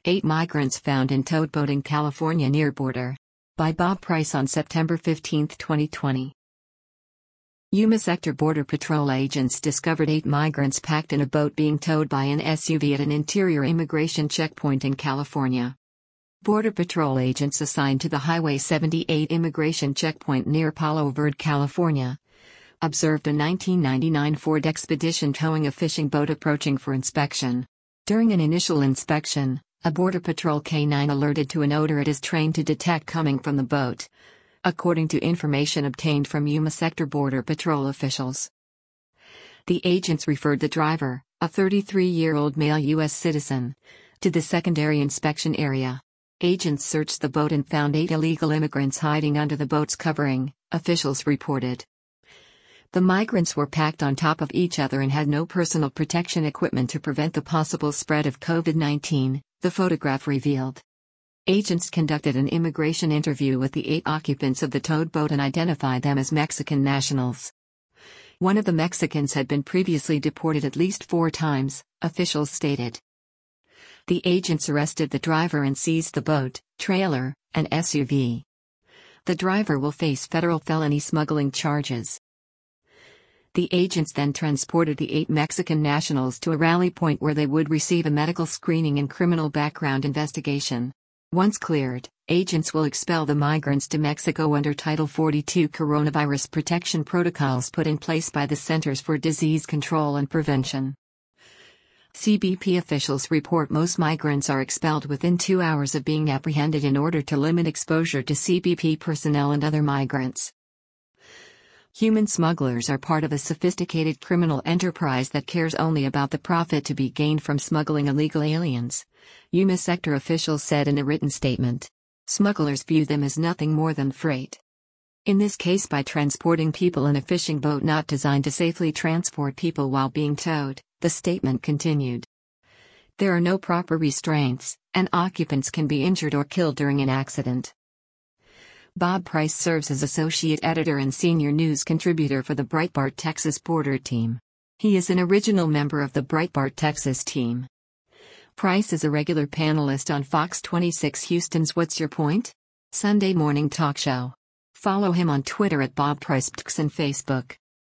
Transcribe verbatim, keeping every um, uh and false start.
Eight migrants found in towed boat in California near border. By Bob Price on September fifteenth, twenty twenty. Yuma Sector Border Patrol agents discovered eight migrants packed in a boat being towed by an S U V at an interior immigration checkpoint in California. Border Patrol agents assigned to the Highway seventy-eight immigration checkpoint near Palo Verde, California, observed a nineteen ninety-nine Ford Expedition towing a fishing boat approaching for inspection. During an initial inspection, a Border Patrol K nine alerted to an odor it is trained to detect coming from the boat, according to information obtained from Yuma Sector Border Patrol officials. The agents referred the driver, a thirty-three-year-old male U S citizen, to the secondary inspection area. Agents searched the boat and found eight illegal immigrants hiding under the boat's covering, officials reported. The migrants were packed on top of each other and had no personal protection equipment to prevent the possible spread of COVID nineteen, the photograph revealed. Agents conducted an immigration interview with the eight occupants of the towed boat and identified them as Mexican nationals. One of the Mexicans had been previously deported at least four times, officials stated. The agents arrested the driver and seized the boat, trailer, and S U V. The driver will face federal felony smuggling charges. The agents then transported the eight Mexican nationals to a rally point where they would receive a medical screening and criminal background investigation. Once cleared, agents will expel the migrants to Mexico under Title forty-two coronavirus protection protocols put in place by the Centers for Disease Control and Prevention. C B P officials report most migrants are expelled within two hours of being apprehended in order to limit exposure to C B P personnel and other migrants. Human smugglers are part of a sophisticated criminal enterprise that cares only about the profit to be gained from smuggling illegal aliens, Yuma Sector officials said in a written statement. Smugglers view them as nothing more than freight. In this case, by transporting people in a fishing boat not designed to safely transport people while being towed, the statement continued. There are no proper restraints, and occupants can be injured or killed during an accident. Bob Price serves as associate editor and senior news contributor for the Breitbart Texas Border Team. He is an original member of the Breitbart Texas team. Price is a regular panelist on Fox twenty-six Houston's What's Your Point? Sunday morning talk show. Follow him on Twitter at Bob Price and Facebook.